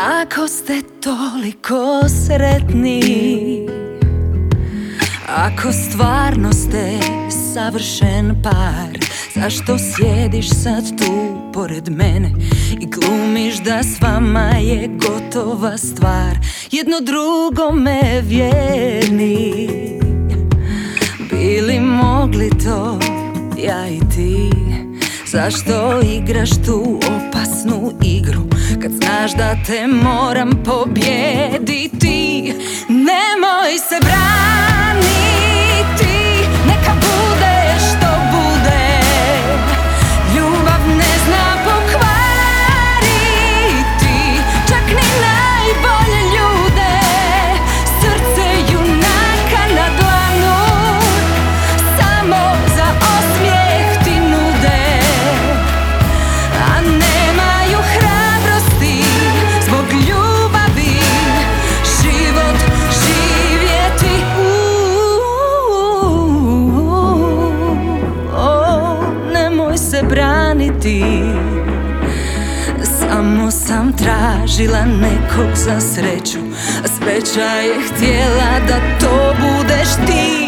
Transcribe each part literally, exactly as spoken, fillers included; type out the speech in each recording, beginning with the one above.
Ako ste toliko sretni, ako stvarno ste savršen par, zašto sjediš sad tu pored mene i glumiš da s vama je gotova stvar? Jedno drugome vjerni, bili mogli to ja i ti. Zašto igraš tu opasnu igru kad znaš da te moram pobijediti? Nemoj se braniti, neka bude što bude. Ljubav ne zna pokvariti čak ni najbolje ljude. Srce junaka na dlanu samo za osmijeh ti nude, a nemaju hrabrosti zbog ljubavi život živjeti. O, nemoj se braniti, samo sam tražila nekog za sreću, a sreća je htjela da to budeš ti.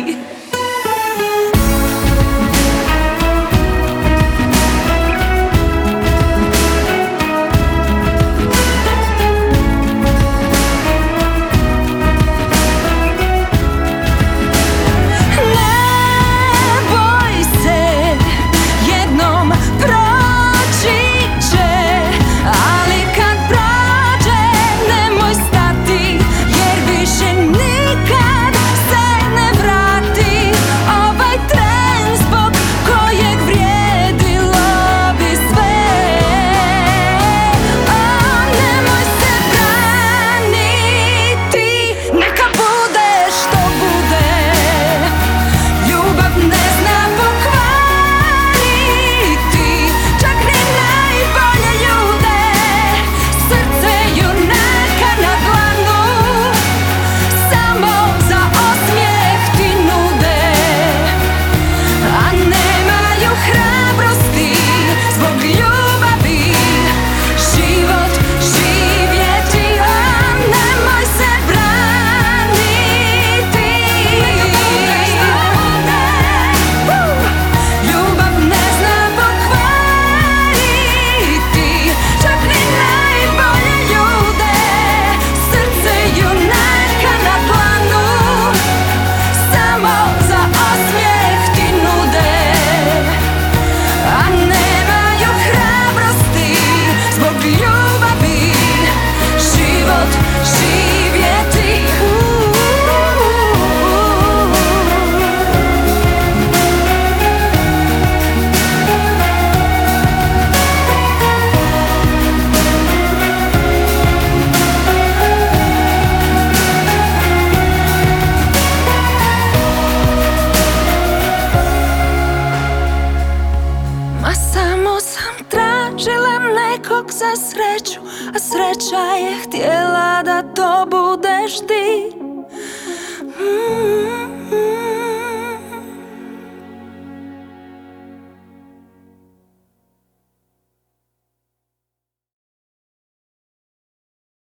Nekog za sreću, a sreća je htjela da to budeš ti. Mm-hmm.